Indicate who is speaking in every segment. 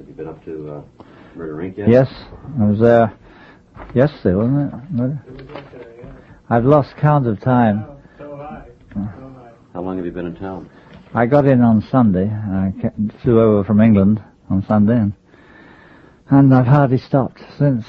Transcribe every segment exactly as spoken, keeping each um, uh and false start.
Speaker 1: Have you been up to uh, Murder Incorporated yet?
Speaker 2: Yes, I was there yesterday, wasn't it? Murder?
Speaker 3: It was yesterday, yeah.
Speaker 2: I've lost count of time.
Speaker 3: Oh, so have I. So have I.
Speaker 1: How long have you been in town?
Speaker 2: I got in on Sunday. I flew over from England on Sunday, and, and I've hardly stopped since.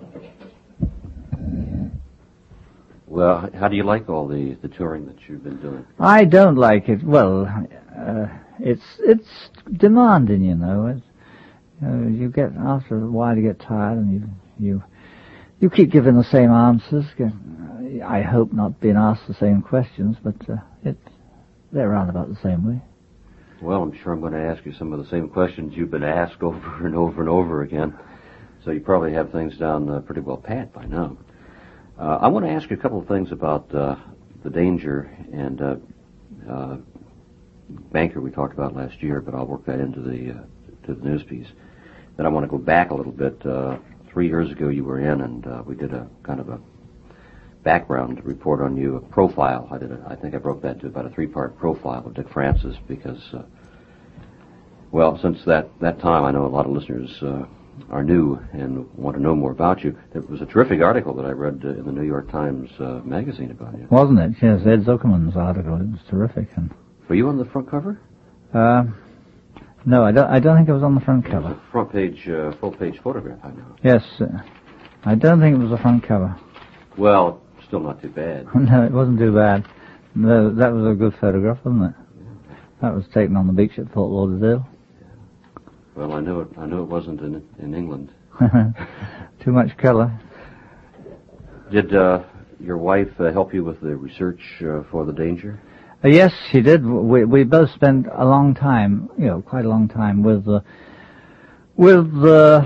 Speaker 1: Well, how do you like all the, the touring that you've been doing?
Speaker 2: I don't like it. Well, uh, it's it's demanding, you know. It's, you know, you get after a while you get tired, and you you you keep giving the same answers. I hope not being asked the same questions, but uh, it they're around about the same way.
Speaker 1: Well, I'm sure I'm going to ask you some of the same questions you've been asked over and over and over again. So you probably have things down uh, pretty well pat by now. Uh, I want to ask you a couple of things about uh, the danger and uh, uh, banker we talked about last year, but I'll work that into the uh, to the news piece. Then I want to go back a little bit. Uh, three years ago you were in, and uh, we did a kind of a background report on you, a profile. I did. A, I think I broke that to about a three-part profile of Dick Francis because, uh, well, since that, that time, I know a lot of listeners uh, are new and want to know more about you. There was a terrific article that I read uh, in the New York Times uh, magazine about you.
Speaker 2: Wasn't it? Yes, Ed Zuckerman's article. It was terrific. And
Speaker 1: were you on the front cover?
Speaker 2: Uh, no, I don't. I don't think it was on the front
Speaker 1: It
Speaker 2: cover.
Speaker 1: was a front page, uh, full page photograph. I know.
Speaker 2: Yes, uh, I don't think it was the front cover.
Speaker 1: Well, still not too bad.
Speaker 2: No, it wasn't too bad. No, that was a good photograph, wasn't it? That was taken on the beach at Fort Lauderdale.
Speaker 1: Well, I know it. I know it wasn't in in England.
Speaker 2: Too much colour.
Speaker 1: Did uh, your wife uh, help you with the research uh, for the danger?
Speaker 2: Uh, yes, she did. We we both spent a long time, you know, quite a long time with the with the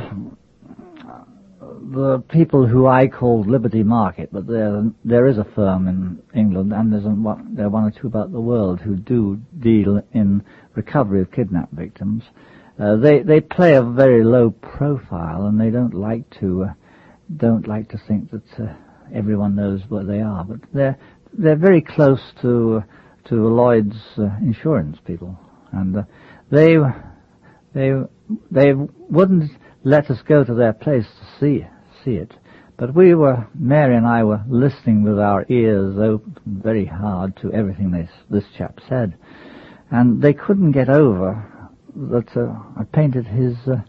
Speaker 2: the people who I called Liberty Market, but there there is a firm in England, and there's a, there are one or two about the world who do deal in recovery of kidnapped victims. Uh, they they play a very low profile, and they don't like to uh, don't like to think that uh, everyone knows where they are. But they're they're very close to uh, to Lloyd's uh, insurance people, and uh, they they they wouldn't let us go to their place to see see it. But we were Mary and I were listening with our ears open very hard to everything this this chap said, and they couldn't get over that uh, I painted his uh,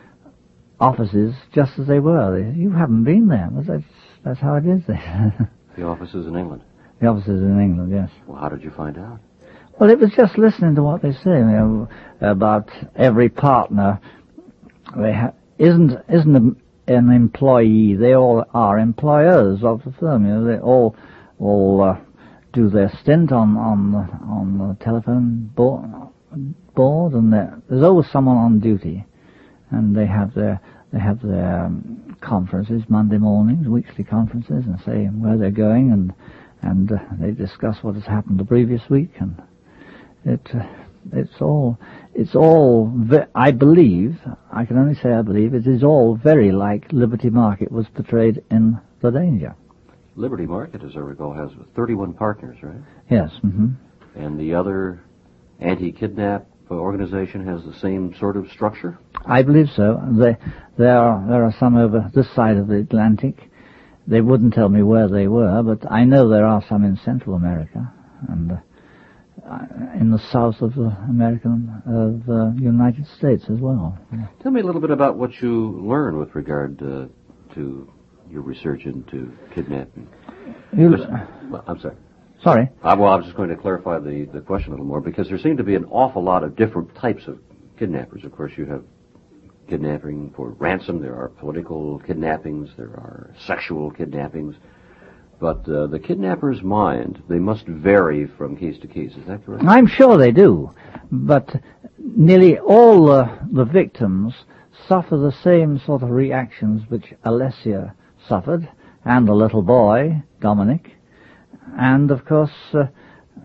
Speaker 2: offices just as they were. They, you haven't been there, but that's, that's how it is there.
Speaker 1: The offices in England?
Speaker 2: The offices in England, yes.
Speaker 1: Well, how did you find out?
Speaker 2: Well, it was just listening to what they say, you know, about every partner. They ha- isn't isn't a, an employee. They all are employers of the firm. You know, they all all uh, do their stint on on the, on the telephone board. board and there's always someone on duty, and they have their they have their um, conferences Monday mornings, weekly conferences, and say where they're going, and and uh, they discuss what has happened the previous week, and it uh, it's all it's all ve- I believe I can only say I believe it is all very like Liberty Market was portrayed in The Danger.
Speaker 1: Liberty Market, as I recall, has thirty-one partners, right?
Speaker 2: Yes. Mm-hmm.
Speaker 1: And the other anti-kidnap organization has the same sort of structure?
Speaker 2: I believe so. They, there are there are some over this side of the Atlantic. They wouldn't tell me where they were, but I know there are some in Central America and uh, in the south of the American of the uh, United States as well.
Speaker 1: Tell me a little bit about what you learn with regard uh, to your research into kidnapping.
Speaker 2: You,
Speaker 1: well, I'm sorry.
Speaker 2: Sorry.
Speaker 1: Uh, well, I was just going to clarify the, the question a little more, because there seem to be an awful lot of different types of kidnappers. Of course, you have kidnapping for ransom, there are political kidnappings, there are sexual kidnappings. But uh, the kidnapper's mind, they must vary from case to case. Is that correct?
Speaker 2: I'm sure they do. But nearly all uh, the victims suffer the same sort of reactions which Alessia suffered, and the little boy, Dominic, and, of course, uh, uh,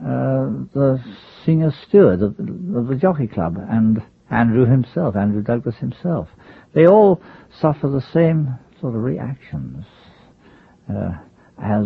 Speaker 2: the senior steward of, of the Jockey Club, and Andrew himself, Andrew Douglas himself. They all suffer the same sort of reactions uh, as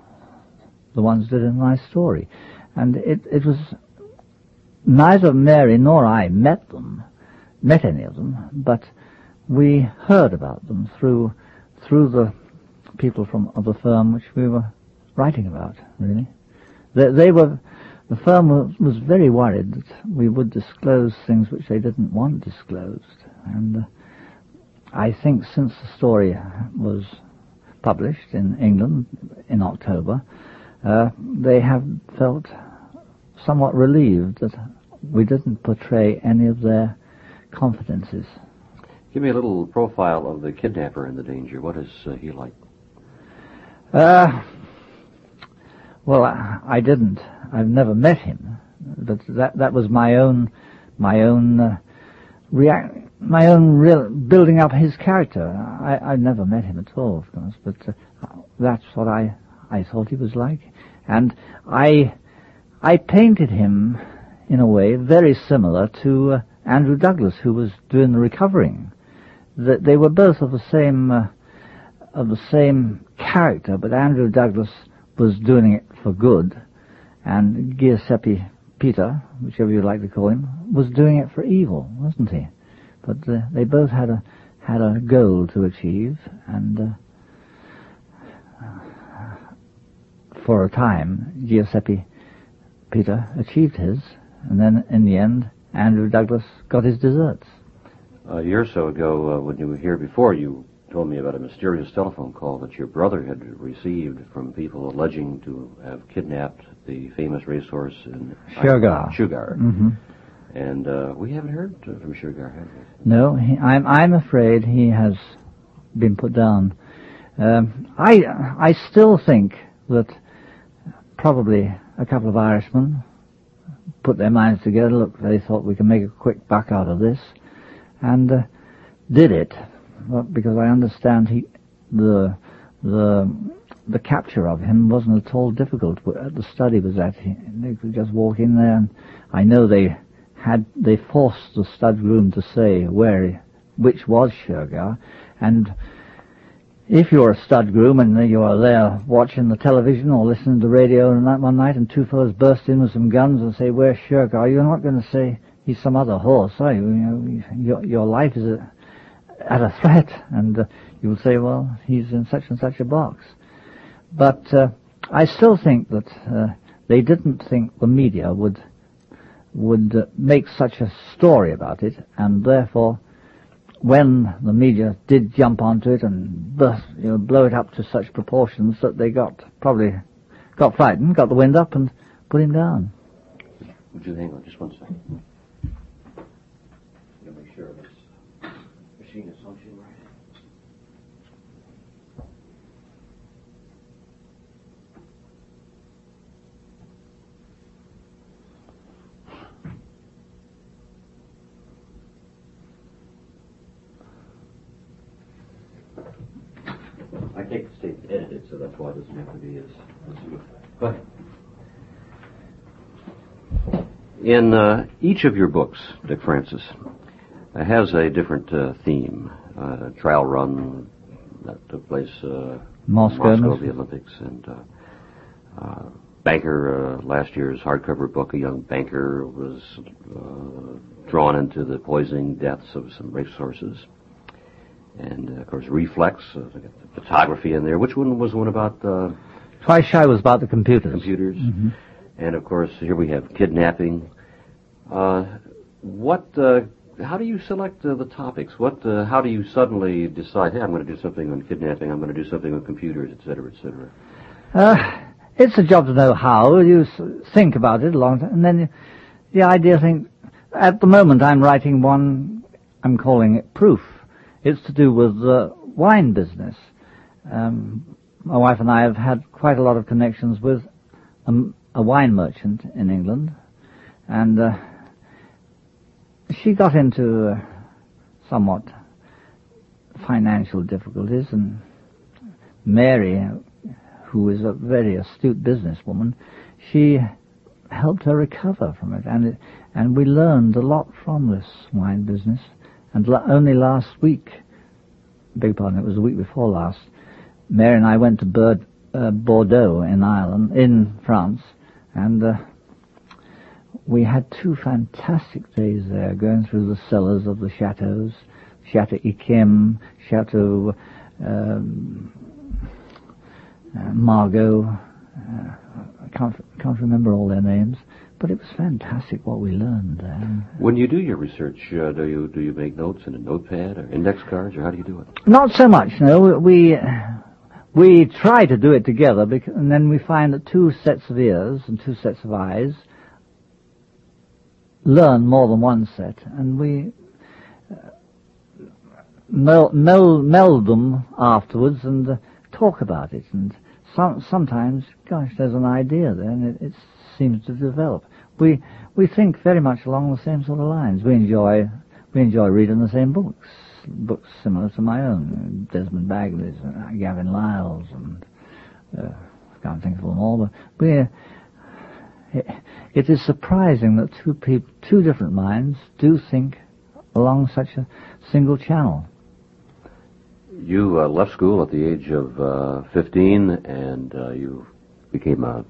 Speaker 2: the ones did in my story. And it, it was neither Mary nor I met them, met any of them, but we heard about them through through the people from of the firm which we were writing about, really. They, they were, the firm was, was very worried that we would disclose things which they didn't want disclosed. And uh, I think since the story was published in England in October, uh, they have felt somewhat relieved that we didn't portray any of their confidences.
Speaker 1: Give me a little profile of the kidnapper and the danger. What is uh, he like?
Speaker 2: Uh, well, I, I didn't. I've never met him, but that that was my own, my own uh, react, my own real building up his character. I I never met him at all, of course, but uh, that's what I I thought he was like, and I I painted him in a way very similar to uh, Andrew Douglas, who was doing the recovering. That they were both of the same uh, of the same character, but Andrew Douglas was doing it for good, and Giuseppe Peter, whichever you like to call him, was doing it for evil, wasn't he? But uh, they both had a had a goal to achieve, and uh, for a time, Giuseppe Peter achieved his, and then in the end, Andrew Douglas got his deserts.
Speaker 1: A year or so ago, uh, when you were here before, you told me about a mysterious telephone call that your brother had received from people alleging to have kidnapped the famous racehorse in
Speaker 2: Shergar.
Speaker 1: Shugar.
Speaker 2: Mm-hmm.
Speaker 1: And uh, we haven't heard uh, from Shugar, have we?
Speaker 2: No, he, I'm I'm afraid he has been put down. Um, I I still think that probably a couple of Irishmen put their minds together. Look, they thought we could make a quick buck out of this, and uh, did it. Well, because I understand he, the the the capture of him wasn't at all difficult. The study was at, he, they could just walk in there, and I know they had they forced the stud groom to say where, he, which was Shergar, and if you're a stud groom and you are there watching the television or listening to the radio and that one night, and two fellows burst in with some guns and say, "Where's Shergar?" You're not going to say he's some other horse, are you? You know, your your life is a at a threat, and uh, you will say, well, he's in such and such a box. But uh, I still think that uh, they didn't think the media would would uh, make such a story about it, and therefore, when the media did jump onto it and burst, you know, blow it up to such proportions that they got probably got frightened, got the wind up, and put him down.
Speaker 1: Would you hang on just one second? I'll make sure this machine is functioning right. I take the tape edited, so that's why it doesn't have to be as, as smooth. Go ahead. In uh, each of your books, Dick Francis, uh, has a different uh, theme. Uh, trial run that took place uh,
Speaker 2: Moscow,
Speaker 1: Moscow, the Olympics, and uh, uh, banker. Uh, last year's hardcover book, a young banker was uh, drawn into the poisoning deaths of some racehorses. And, uh, of course, Reflex, uh, they got the photography in there. Which one was the one about uh,
Speaker 2: Twice Shy was about the computers.
Speaker 1: computers?
Speaker 2: Mm-hmm.
Speaker 1: And, of course, here we have kidnapping. Uh, what, uh, how do you select uh, the topics? What, uh, how do you suddenly decide, hey, I'm going to do something on kidnapping, I'm going to do something on computers, et cetera, et cetera?
Speaker 2: Uh, it's a job to know how. You s- think about it a long time, and then you, the idea thing, at the moment I'm writing one, I'm calling it Proof. It's to do with the wine business. Um, my wife and I have had quite a lot of connections with a, a wine merchant in England, and uh, she got into uh, somewhat financial difficulties, and Mary, who is a very astute businesswoman, she helped her recover from it, and it, and we learned a lot from this wine business. And l- only last week, beg pardon, it was the week before last, Mary and I went to Bird, uh, Bordeaux in Ireland, in France, and uh, we had two fantastic days there, going through the cellars of the chateaus, Chateau Yquem, Chateau um, uh, Margaux. Uh, I can't can't remember all their names, but it was fantastic what we learned there.
Speaker 1: When you do your research, uh, do you do you make notes in a notepad or index cards, or how do you do it?
Speaker 2: Not so much, no. We we try to do it together, because, and then we find that two sets of ears and two sets of eyes learn more than one set, and we uh, meld, meld, meld them afterwards and uh, talk about it. And some, sometimes, gosh, there's an idea there, and it, it seems to develop. We we think very much along the same sort of lines. We enjoy we enjoy reading the same books, books similar to my own, Desmond Bagley's, uh, Gavin Lyle's, and uh, I can't think of them all, but we. Uh, it, it is surprising that two people, two different minds, do think along such a single channel.
Speaker 1: You uh, left school at the age of uh, fifteen, and uh, you became a,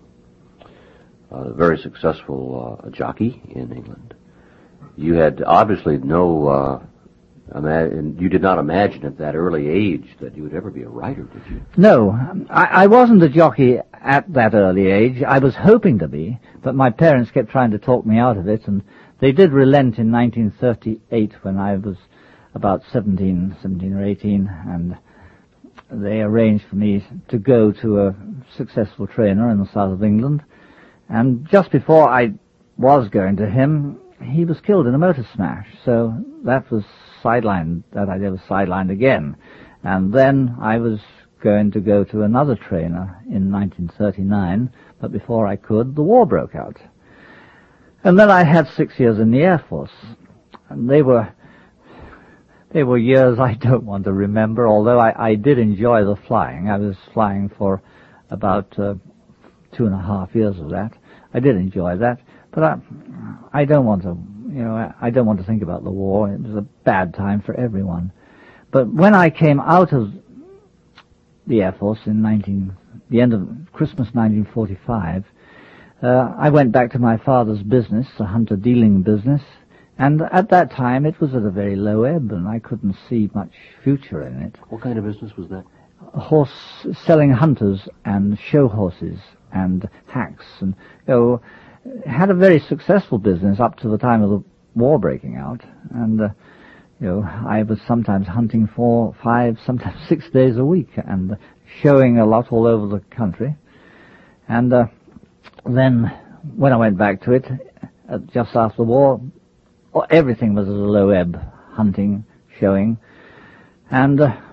Speaker 1: a very successful uh, jockey in England. You had obviously no, uh, ima- you did not imagine at that early age that you would ever be a writer, did you?
Speaker 2: No, I, I wasn't a jockey at that early age. I was hoping to be, but my parents kept trying to talk me out of it, and they did relent in nineteen thirty-eight when I was about seventeen, seventeen or eighteen, and they arranged for me to go to a successful trainer in the south of England. And just before I was going to him, he was killed in a motor smash, so that was sidelined, that I never sidelined again. And then I was going to go to another trainer in nineteen thirty-nine, but before I could, the war broke out. And then I had six years in the Air Force, and they were They were years I don't want to remember, although I, I did enjoy the flying. I was flying for about uh, two and a half years of that. I did enjoy that, but I, I don't want to, you know, I, I don't want to think about the war. It was a bad time for everyone. But when I came out of the Air Force in nineteen, the end of Christmas nineteen forty-five, uh, I went back to my father's business, a hunter dealing business. And at that time, it was at a very low ebb, and I couldn't see much future in it.
Speaker 1: What kind of business was that?
Speaker 2: Horse, selling hunters and show horses and hacks, and, you know, had a very successful business up to the time of the war breaking out. And, uh, you know, I was sometimes hunting four, five, sometimes six days a week, and showing a lot all over the country. And uh, then, when I went back to it, uh, just after the war, everything was at a low ebb, hunting, showing, and uh,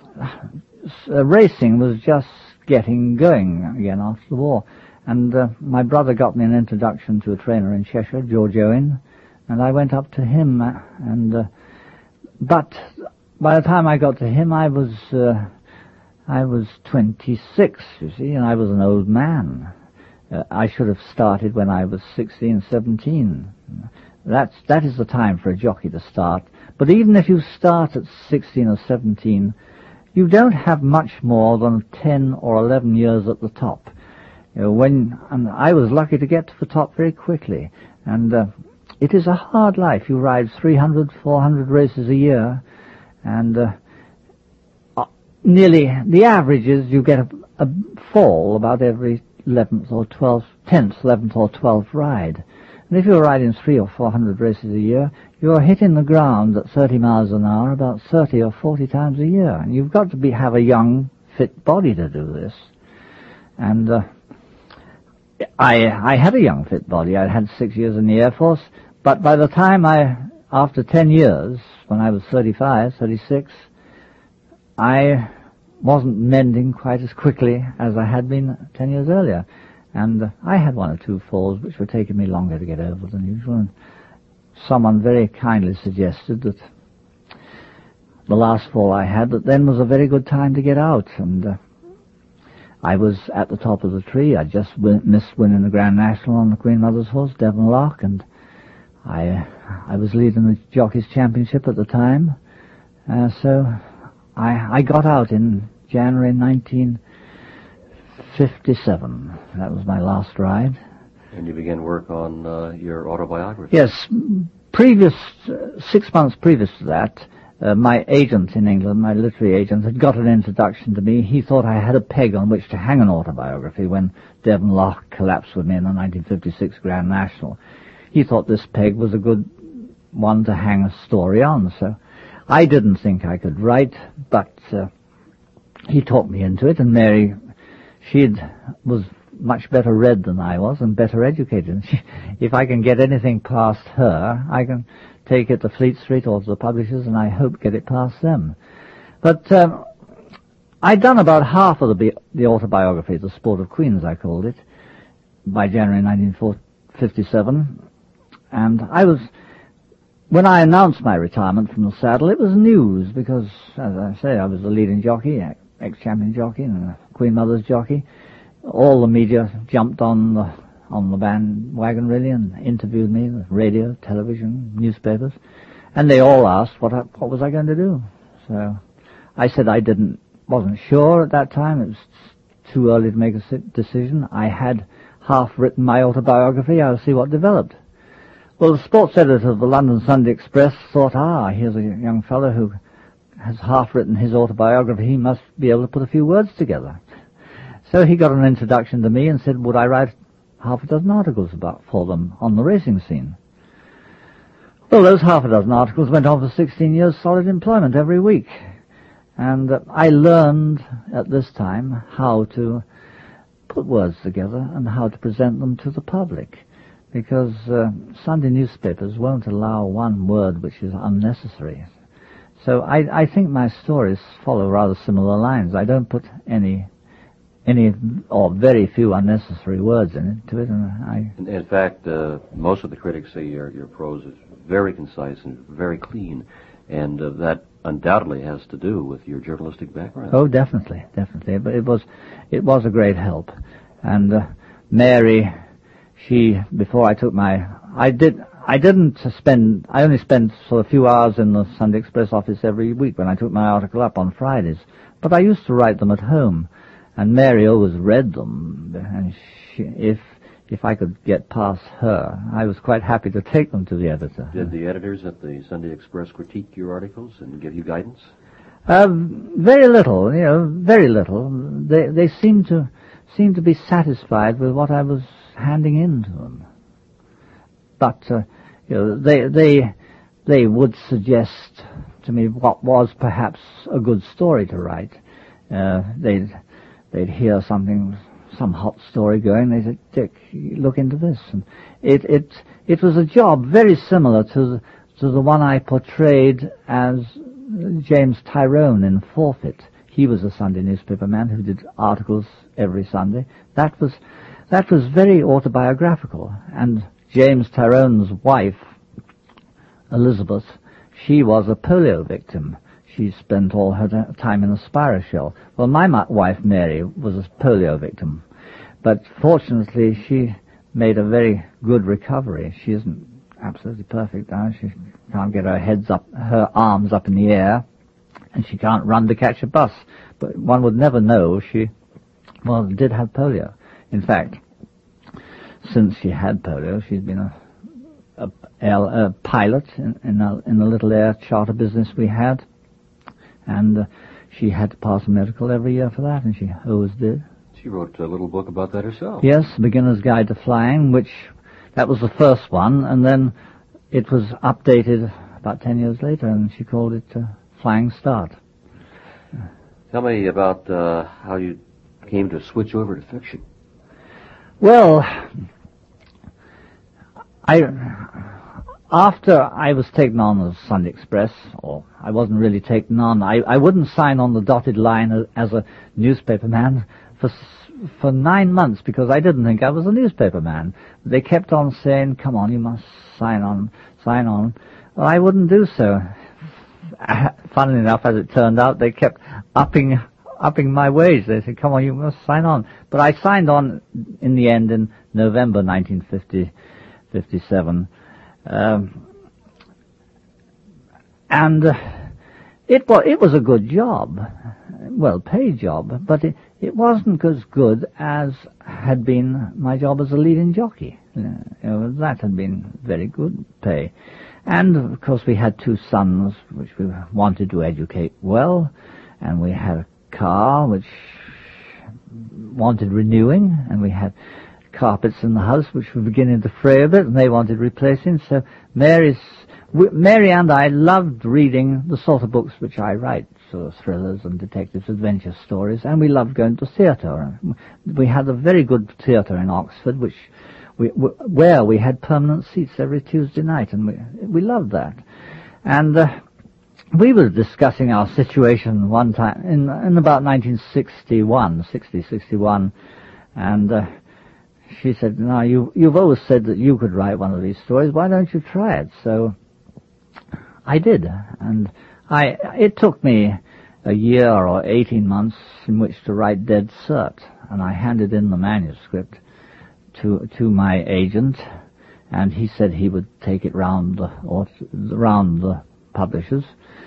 Speaker 2: uh, racing was just getting going again after the war. And uh, my brother got me an introduction to a trainer in Cheshire, George Owen, and I went up to him. Uh, and uh, but by the time I got to him, I was uh, I was twenty-six, you see, and I was an old man. Uh, I should have started when I was sixteen, seventeen. That's, that is the time for a jockey to start. But even if you start at sixteen or seventeen, you don't have much more than ten or eleven years at the top. You know, when, and I was lucky to get to the top very quickly. And uh, it is a hard life. You ride three hundred, four hundred races a year, and uh, uh, nearly, the average is you get a, a fall about every eleventh or twelfth, tenth, eleventh or twelfth ride. And if you're riding three or four hundred races a year, you're hitting the ground at thirty miles an hour about thirty or forty times a year. And you've got to be have a young, fit body to do this. And uh, I I had a young, fit body. I had six years in the Air Force. But by the time I, after ten years, when I was thirty-five, thirty-six, I wasn't mending quite as quickly as I had been ten years earlier. And uh, I had one or two falls which were taking me longer to get over than usual. And someone very kindly suggested that the last fall I had, that then was a very good time to get out. And uh, I was at the top of the tree. I just win- missed winning the Grand National on the Queen Mother's horse, Devon Lock, and I I was leading the Jockeys' Championship at the time. Uh, so I, I got out in January nineteen fifty-seven. That was my last ride.
Speaker 1: And you began work on uh, your autobiography.
Speaker 2: Yes. Previous, uh, six months previous to that, uh, my agent in England, my literary agent, had got an introduction to me. He thought I had a peg on which to hang an autobiography when Devon Loch collapsed with me in the nineteen fifty-six Grand National. He thought this peg was a good one to hang a story on, so I didn't think I could write, but uh, he talked me into it, and Mary, she was much better read than I was and better educated. She, if I can get anything past her, I can take it to Fleet Street or to the publishers, and I hope get it past them. But um, I'd done about half of the, the autobiography, The Sport of Queens, I called it, by January nineteen fifty-seven, and I was... When I announced my retirement from the saddle, it was news because, as I say, I was a leading jockey, ex-champion jockey, and a Queen Mother's jockey. All the media jumped on the on the bandwagon, really, and interviewed me, with radio, television, newspapers, and they all asked what I, what was I going to do. So I said I didn't, wasn't sure at that time. It was too early to make a decision. I had half written my autobiography. I'll see what developed. Well, the sports editor of the London Sunday Express thought, ah, here's a young fellow who has half-written his autobiography. He must be able to put a few words together. So he got an introduction to me and said, would I write half a dozen articles about for them on the racing scene? Well, those half a dozen articles went on for sixteen years solid employment every week. And uh, I learned at this time how to put words together and how to present them to the public. Because uh, Sunday newspapers won't allow one word which is unnecessary. So I, I think my stories follow rather similar lines. I don't put any, any or very few unnecessary words in it to it. And I
Speaker 1: in, in fact, uh, most of the critics say your your prose is very concise and very clean, and uh, that undoubtedly has to do with your journalistic background.
Speaker 2: Oh, definitely, definitely. But it was, it was a great help. And uh, Mary. She, before I took my, I did, I didn't spend, I only spent sort of a few hours in the Sunday Express office every week when I took my article up on Fridays. But I used to write them at home, and Mary always read them, and she, if, if I could get past her, I was quite happy to take them to the editor.
Speaker 1: Did the editors at the Sunday Express critique your articles and give you guidance?
Speaker 2: Uh, very little, you know, very little. They, they seemed to, seemed to be satisfied with what I was handing in to them. But, uh, you know, they, they, they would suggest to me what was perhaps a good story to write. Uh, they'd, they'd hear something, some hot story going, they said, Dick, look into this. And it, it, it was a job very similar to the, to the one I portrayed as James Tyrone in Forfeit. He was a Sunday newspaper man who did articles every Sunday. That was, that was very autobiographical. And James Tyrone's wife, Elizabeth, she was a polio victim. She spent all her time in a spiral shell. Well, my wife, Mary, was a polio victim. But fortunately, she made a very good recovery. She isn't absolutely perfect now. She can't get her heads up, her arms up in the air, and she can't run to catch a bus. But one would never know she, well, did have polio. In fact, since she had polio, she's been a, a, a pilot in, in, a, in the little air charter business we had, and uh, she had to pass a medical every year for that, and she always did.
Speaker 1: She wrote a little book about that herself.
Speaker 2: Yes, Beginner's Guide to Flying, which, that was the first one, and then it was updated about ten years later, and she called it uh, Flying Start.
Speaker 1: Tell me about uh, how you came to switch over to fiction.
Speaker 2: Well, I, after I was taken on as Sunday Express, or I wasn't really taken on, I, I wouldn't sign on the dotted line as a newspaper man for for nine months because I didn't think I was a newspaper man. They kept on saying, come on, you must sign on, sign on. Well, I wouldn't do so. Funnily enough, as it turned out, they kept upping upping my wage. They said, come on, you must sign on. But I signed on in the end in November nineteen fifty-seven. Um, and uh, it, was, it was a good job, well-paid job, but it, it wasn't as good as had been my job as a leading jockey. Uh, you know, that had been very good pay. And, of course, we had two sons which we wanted to educate well, and we had a car which wanted renewing, and we had carpets in the house which were beginning to fray a bit, and they wanted replacing. So Mary's, Mary and I loved reading the sort of books which I write, sort of thrillers and detectives, adventure stories, and we loved going to theatre. We had a very good theatre in Oxford, which we, where we had permanent seats every Tuesday night, and we we loved that. And uh, we were discussing our situation one time in in about nineteen sixty-one, sixty, sixty-one, and uh, she said, "Now you you've always said that you could write one of these stories. Why don't you try it?" So I did, and I it took me a year or eighteen months in which to write Dead Cert, and I handed in the manuscript to to my agent, and he said he would take it round the, or round the publishers.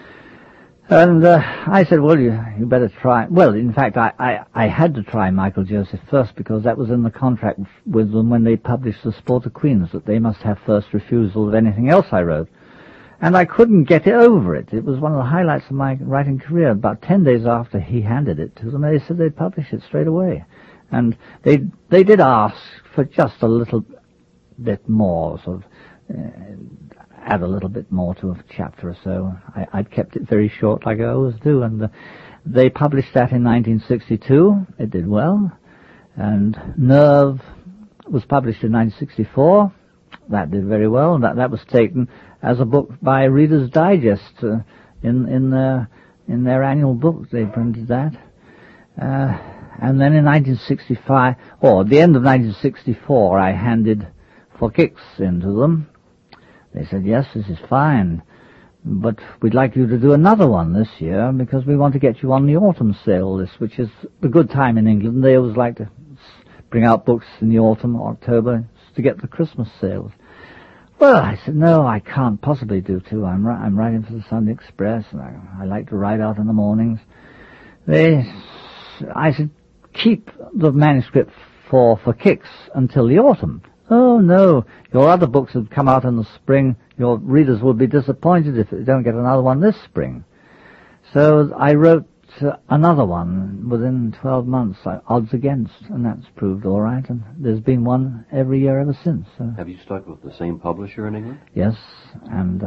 Speaker 2: And uh, I said, well, you, you better try. Well, in fact, I, I, I had to try Michael Joseph first, because that was in the contract with them when they published The Sport of Queens, that they must have first refusal of anything else I wrote. And I couldn't get it over it. It was one of the highlights of my writing career. About ten days after he handed it to them, they said they'd publish it straight away. And they they did ask for just a little bit more, sort of, uh, add a little bit more to a chapter or so. I, I'd kept it very short, like I always do, and uh, they published that in nineteen sixty-two. It did well. And Nerve was published in nineteen sixty-four. That did very well. That that was taken as a book by Reader's Digest uh, in in their in their annual book. They printed that. Uh, And then in nineteen sixty-five, or at the end of nineteen sixty-four, I handed For Kicks into them. They said, yes, this is fine, but we'd like you to do another one this year because we want to get you on the autumn sale list, which is a good time in England. They always like to bring out books in the autumn, October, to get the Christmas sales. Well, I said, no, I can't possibly do two. I'm, I'm writing for the Sunday Express, and I, I like to write out in the mornings. They, I said, keep the manuscript for For Kicks until the autumn. Oh, no, your other books have come out in the spring. Your readers will be disappointed if they don't get another one this spring. So I wrote uh, another one within twelve months, uh, odds against, and that's proved all right. And there's been one every year ever since. So.
Speaker 1: Have you stuck with the same publisher in England?
Speaker 2: Yes, and uh,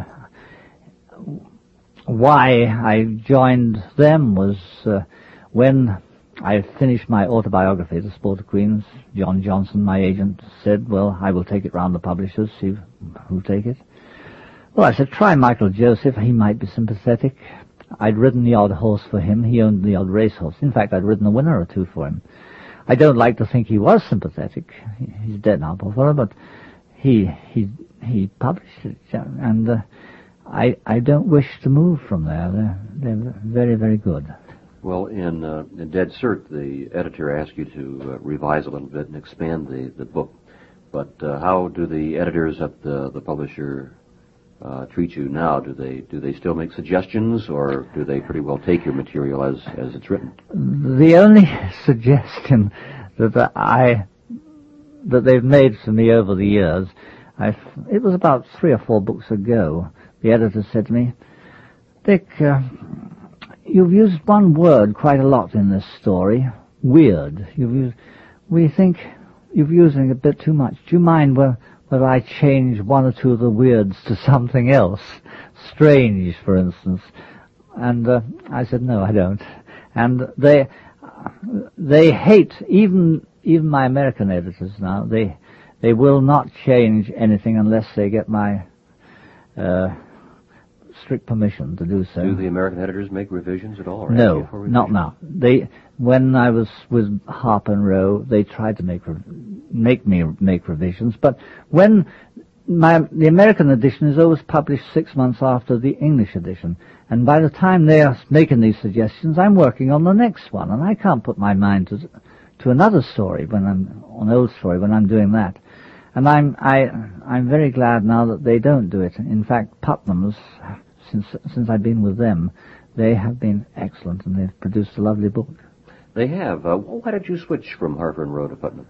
Speaker 2: why I joined them was uh, when I finished my autobiography, The Sport of Queens. John Johnson, my agent, said, well, I will take it round the publishers, see who'll take it. Well, I said, try Michael Joseph. He might be sympathetic. I'd ridden the odd horse for him. He owned the odd racehorse. In fact, I'd ridden a winner or two for him. I don't like to think he was sympathetic. He's dead now, poor fellow, but he he he published it, and uh, I I don't wish to move from there. They're, they're very, very good.
Speaker 1: Well, in, uh, in Dead Cert, the editor asked you to uh, revise a little bit and expand the, the book. But uh, how do the editors at the, the publisher uh, treat you now? Do they do they still make suggestions, or do they pretty well take your material as, as it's written?
Speaker 2: The only suggestion that I that they've made to me over the years, I've, it was about three or four books ago. The editor said to me, Dick, Uh, you've used one word quite a lot in this story, weird. You've used, we think you're using it a bit too much. Do you mind whether, whether I change one or two of the weirds to something else? Strange, for instance. And uh, I said, no, I don't. And they they hate, even even my American editors now, they they will not change anything unless they get my Uh, strict permission to do so.
Speaker 1: Do the American editors make revisions at all? Or
Speaker 2: no,
Speaker 1: revisions?
Speaker 2: not now. They, when I was with Harper and Row, they tried to make re- make me make revisions, but when my the American edition is always published six months after the English edition, and by the time they are making these suggestions, I'm working on the next one, and I can't put my mind to to another story when I'm an old story when I'm doing that. And I'm I I'm very glad now that they don't do it. In fact, Putnam's, since since I've been with them, they have been excellent, and they've produced a lovely book.
Speaker 1: They have. Uh, why did you switch from Harper and Row to Putnam?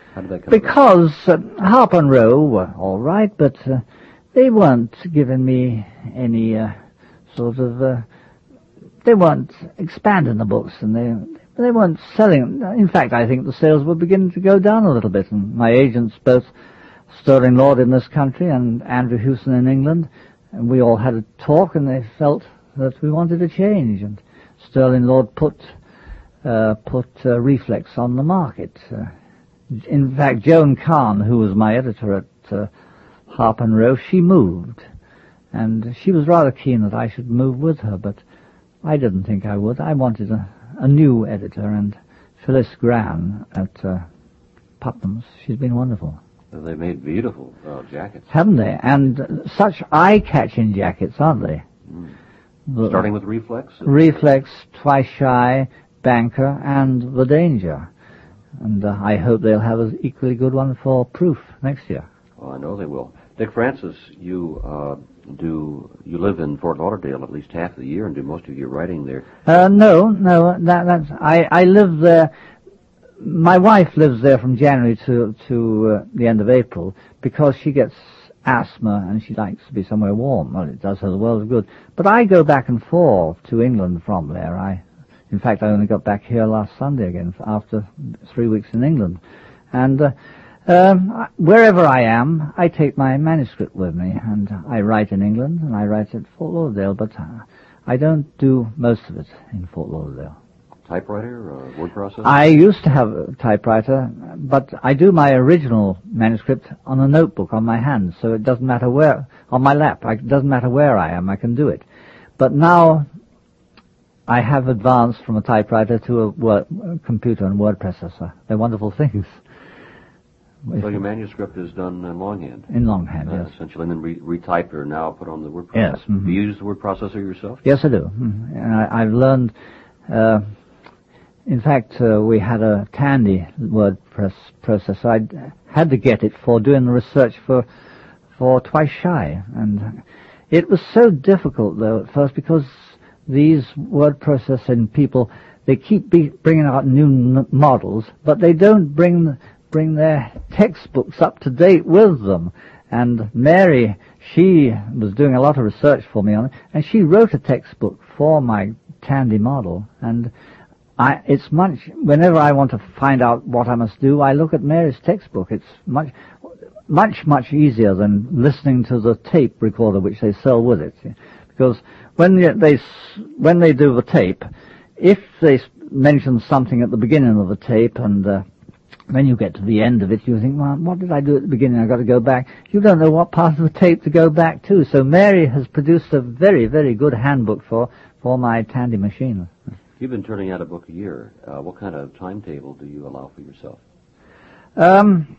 Speaker 1: How did that come
Speaker 2: Because uh, Harper and Row were all right, but uh, they weren't giving me any uh, sort of... Uh, they weren't expanding the books, and they they weren't selling. In fact, I think the sales were beginning to go down a little bit, and my agents, both Sterling Lord in this country and Andrew Hewson in England, and we all had a talk, and they felt that we wanted a change, and Sterling Lord put uh, put uh, Reflex on the market. Uh, in fact, Joan Kahn, who was my editor at uh, Harper and Row, she moved, and she was rather keen that I should move with her, but I didn't think I would. I wanted a, a new editor, and Phyllis Gran at uh, Putnam's, she's been wonderful.
Speaker 1: They made beautiful uh, jackets.
Speaker 2: Haven't they? And uh, such eye-catching jackets, aren't they?
Speaker 1: Mm.
Speaker 2: The
Speaker 1: Starting with Reflex?
Speaker 2: Reflex, Twice Shy, Banker, and The Danger. And uh, I hope they'll have an equally good one for Proof next year.
Speaker 1: Well, I know they will. Dick Francis, you uh, do you live in Fort Lauderdale at least half of the year and do most of your writing there.
Speaker 2: Uh, no, no, that, that's, I, I live there. My wife lives there from January to, to uh, the end of April because she gets asthma and she likes to be somewhere warm. Well, it does her the world of good. But I go back and forth to England from there. I, in fact, I only got back here last Sunday again after three weeks in England. And uh, Um, wherever I am, I take my manuscript with me, and I write in England, and I write at Fort Lauderdale, but uh, I don't do most of it in Fort Lauderdale.
Speaker 1: Typewriter or word processor?
Speaker 2: I used to have a typewriter, but I do my original manuscript on a notebook on my hand, so it doesn't matter where, on my lap, it doesn't matter where I am, I can do it. But now I have advanced from a typewriter to a, word, a computer and word processor. They're wonderful things.
Speaker 1: So your manuscript is done in longhand?
Speaker 2: In longhand,
Speaker 1: uh,
Speaker 2: yes.
Speaker 1: Essentially, and then re- retyped or now put on the word processor?
Speaker 2: Yes. Mm-hmm.
Speaker 1: Do you use the word processor yourself?
Speaker 2: Yes, I do. Mm-hmm. And I, I've learned, uh, in fact, uh, we had a Tandy word press processor. I had to get it for doing the research for, for Twice Shy. And it was so difficult, though, at first, because these word processing people, they keep be bringing out new n- models, but they don't bring... The, bring their textbooks up to date with them. And Mary, she was doing a lot of research for me on it, and she wrote a textbook for my Tandy model. And I, it's much, whenever I want to find out what I must do, I look at Mary's textbook. It's much, much, much easier than listening to the tape recorder which they sell with it. Because when they, when they do the tape, if they mention something at the beginning of the tape and, uh, when you get to the end of it, you think, well, what did I do at the beginning? I've got to go back. You don't know what part of the tape to go back to. So Mary has produced a very, very good handbook for, for my Tandy machine.
Speaker 1: You've been turning out a book a year. Uh, what kind of timetable do you allow for yourself?
Speaker 2: Um,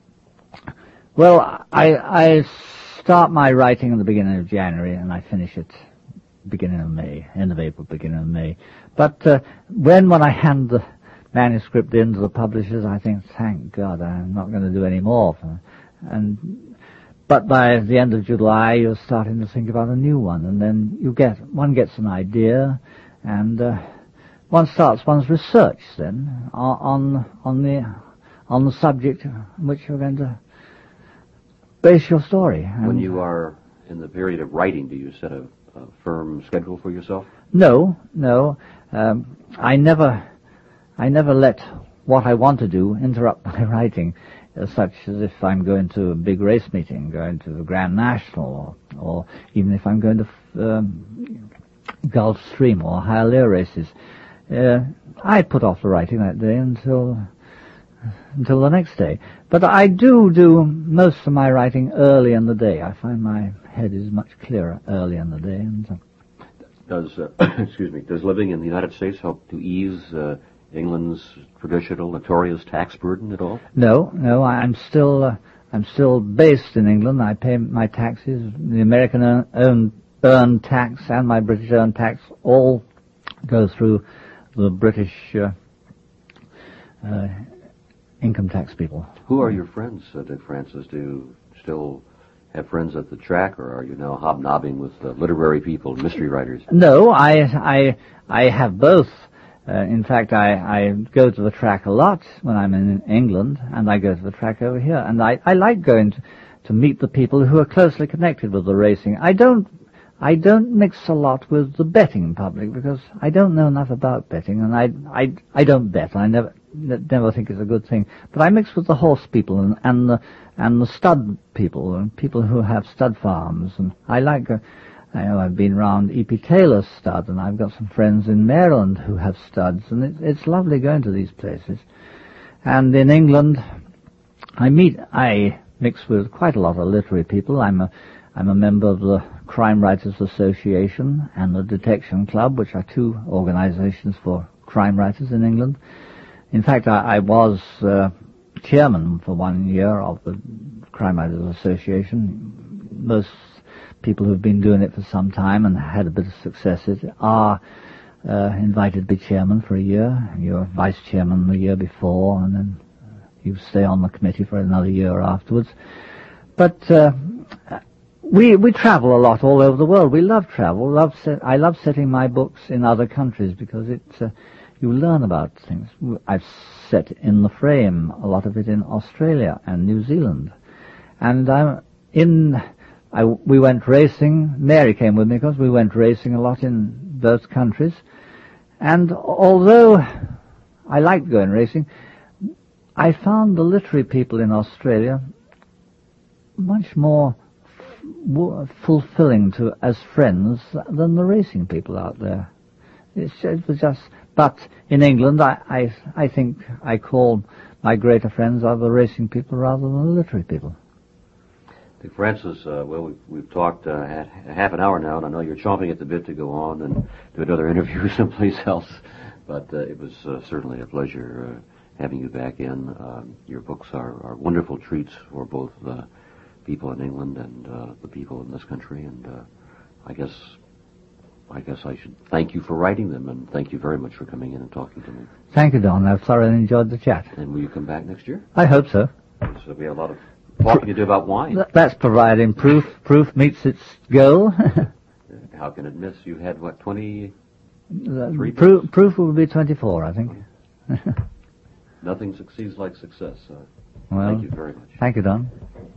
Speaker 2: well, I, I start my writing at the beginning of January and I finish it beginning of May, end of April, beginning of May. But uh, when, when I hand the manuscript into the publishers, I think, thank God, I'm not going to do any more. And but by the end of July, you're starting to think about a new one, and then you get one gets an idea, and uh, one starts one's research then on on the on the subject on which you're going to base your story. And
Speaker 1: when you are in the period of writing, do you set a, a firm schedule for yourself?
Speaker 2: No, no, um, I never. I never let what I want to do interrupt my writing, uh, such as if I'm going to a big race meeting, going to the Grand National, or, or even if I'm going to um, Gulfstream or Hialeah races. Uh, I put off the writing that day until until the next day. But I do do most of my writing early in the day. I find my head is much clearer early in the day. And so.
Speaker 1: Does uh, excuse me? Does living in the United States help to ease Uh, England's traditional, notorious tax burden at all?
Speaker 2: No, no. I'm still, uh, I'm still based in England. I pay my taxes. The American earn, earned, earned tax and my British earned tax all go through the British uh, uh, income tax people.
Speaker 1: Who are your friends, uh, Dick Francis? Do you still have friends at the track, or are you now hobnobbing with uh, literary people, mystery writers?
Speaker 2: No, I, I, I have both. Uh, in fact, I, I go to the track a lot when I'm in England, and I go to the track over here. And I, I like going to, to meet the people who are closely connected with the racing. I don't I don't mix a lot with the betting public because I don't know enough about betting, and I I I don't bet. I never never think it's a good thing. But I mix with the horse people and and the and the stud people and people who have stud farms. And I like. Uh, I know I've been round E P Taylor's stud, and I've got some friends in Maryland who have studs, and it, it's lovely going to these places. And in England, I meet I mix with quite a lot of literary people. I'm a I'm a member of the Crime Writers Association and the Detection Club, which are two organizations for crime writers in England. In fact, I, I was uh, chairman for one year of the Crime Writers Association. Most people who've been doing it for some time and had a bit of success are uh, invited to be chairman for a year. You're vice chairman the year before, and then you stay on the committee for another year afterwards. But uh, We we travel a lot all over the world. We love travel. Love set, I love setting my books in other countries because it's uh, you learn about things. I've set in the frame a lot of it in Australia and New Zealand, and I'm in. I, we went racing. Mary came with me because we went racing a lot in both countries, and although I liked going racing, I found the literary people in Australia much more fulfilling to as friends than the racing people out there. It's, it was just, but in England, I, I, I think I call my greater friends are the racing people rather than the literary people.
Speaker 1: I think, Francis, uh, well, we've, we've talked uh, at half an hour now, and I know you're chomping at the bit to go on and do another interview someplace else, but uh, it was uh, certainly a pleasure uh, having you back in. Uh, your books are, are wonderful treats for both the people in England and uh, the people in this country, and uh, I guess I guess I should thank you for writing them, and thank you very much for coming in and talking to me.
Speaker 2: Thank you, Don. I've thoroughly enjoyed the chat.
Speaker 1: And will you come back next year?
Speaker 2: I hope so.
Speaker 1: So we have a lot of talking to do about wine.
Speaker 2: Th- that's providing proof proof meets its goal.
Speaker 1: How can it miss? You had, what, twenty?
Speaker 2: Pro- proof will be twenty-four, I think.
Speaker 1: Nothing succeeds like success. Uh,
Speaker 2: well,
Speaker 1: thank you very much.
Speaker 2: Thank you, Don.